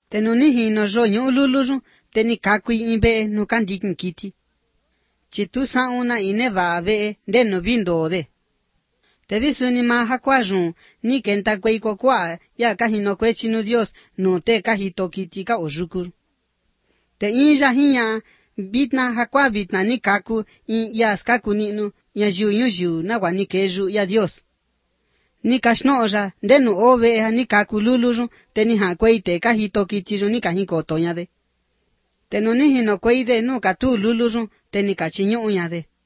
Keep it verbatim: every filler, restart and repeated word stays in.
Te nu ni hino ro ñu'u lulu yun, te ni kakui in ve'e nu kandikin kiti. Chi tu sa'un na ine va'a ve'e ndenu vindode. Te vi suni maa jakua yun ni kenta kuei kokua ya kajino kuechi nu Dios nu te kajito kiti ka oyuku. Te in ya jiña vitna jakua vitna ni kaku in ya skaku ni'nu ñayiu ñuyiu nagua ni keyu ya Dios. Ni kashno'o ya ndenu o ve'e ni kaku lulu yun te ni jakuei te kajito kiti yun ni kajinkoto ñade. Te nu ni jino kuei de nu katu lulu yun te ni kachiñu'u ñade.